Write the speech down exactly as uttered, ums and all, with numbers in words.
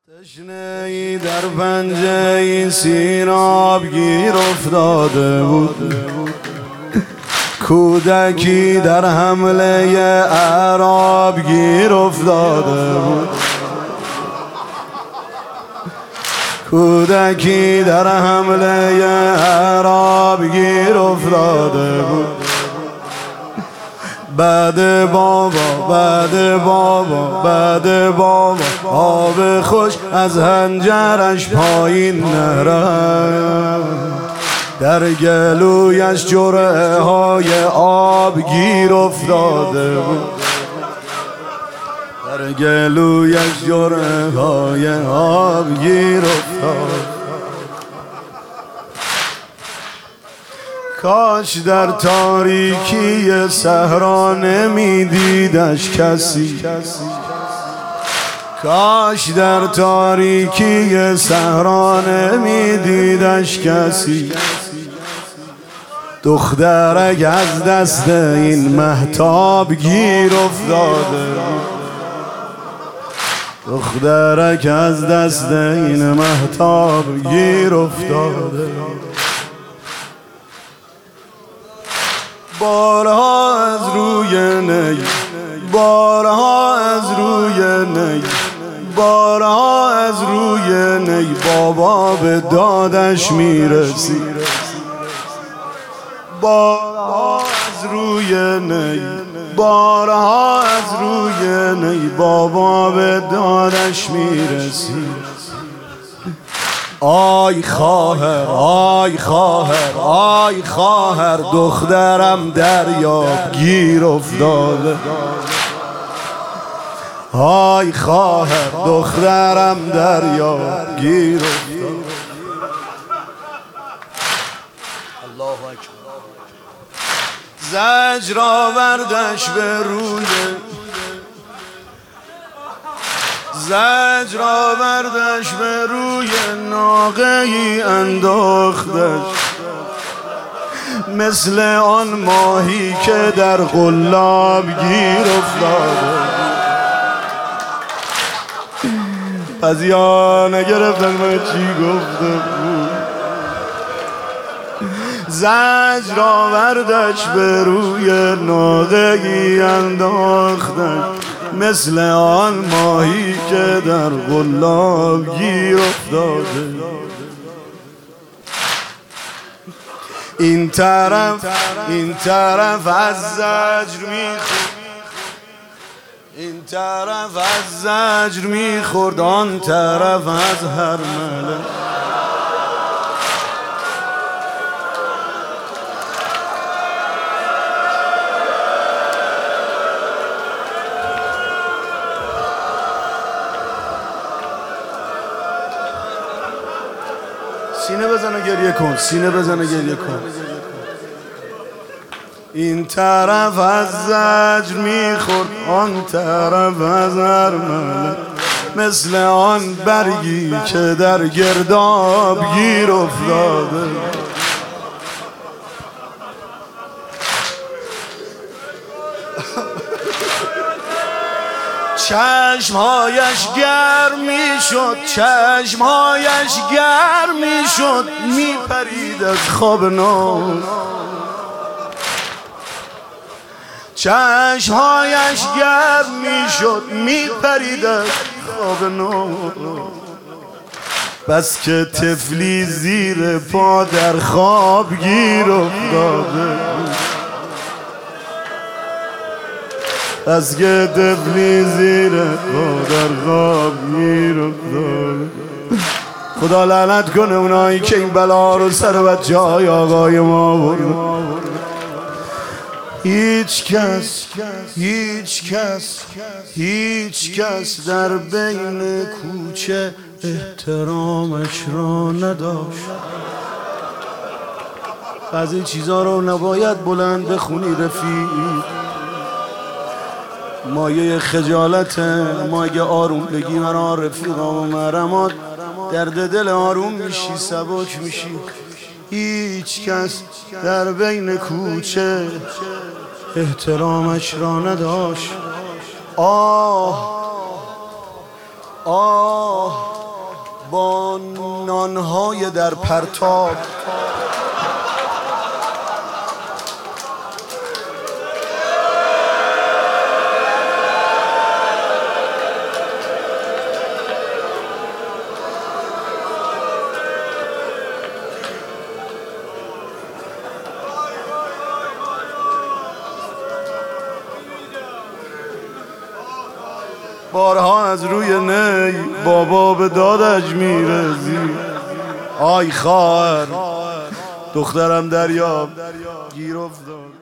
تشنه‌ای در پنجه سیراب گیر افتاده بود، کودکی در حمله اعراب گیر افتاده بود، کودکی در حمله اعراب گیر افتاده بود. بعد بابا بعد بابا بعد بابا آب خوش از هنجرش پایین نرفت، در گلویش جرعه های آب گیر افتاده بود، در گلویش جرعه های آب گیر افتاده. کاش در تاریکی صحرا نمیدیدش کسی، کاش در تاریکی صحرا نمیدیدش کسی. دخترک از دست این مهتاب گیر افتاده، دخترک از دست این مهتاب گیر افتاده. بارها از روی نی، بارها از روی نی، بارها از روی نی بابا به دادش میرسی، بارها از روی نی، بارها از روی نی بابا به دادش میرسی. آی خواهر آی خواهر آی خواهر دخترم دریاب گیر افتاده، آی خواهر دخترم دریاب گیر افتاده. الله اکبر. زجر آوردش به روی، زجر آوردش به روی ناقه ای انداختش، مثل آن ماهی که در قلاب گیر افتاده. از یا نگرفتن من چی گفته بود. زجر آوردش به روی ناقه ای انداختش، مثل آن ماهی که در قلاب گیر افتاده. این طرف این طرف از زجر میخورد، این طرف از زجر میخورد، آن طرف از هرمله. سینه بزن و گریه کن، سینه بزن و گریه کن. این طرف از زجر میخورد، آن طرف از هرمله، مثل آن برگی که در گرداب گیر افتاده. چشمهایش گرم میشد، چشمهایش گرم میشد، میپرید از خواب نو. چشمهایش گرم میشد، میپرید از خواب نو. بس که طفلی زیر پا در خواب گیر افتاده، از که طفلی زیر پا در خواب گیر افتاده. خدا لعنت کنه اونایی که این بلا رو سر بچه های آقای ما بردن. هیچ کس هیچ کس هیچ کس در بین کوچه احترامش را نداشت. از این چیزا رو نباید بلند بخونی رفیق، مایه خجالت. ما اگه آروم بگی مرا رفیقا و محرمات درد دل آروم میشی، سبک میشی. هیچ کس در بین کوچه احترامش را نداشت. آه آه با نانهای در پرتاب بارها از روی نی بابا به دادش میرزی. آی خواهر دخترم دریاب گیر افتاد.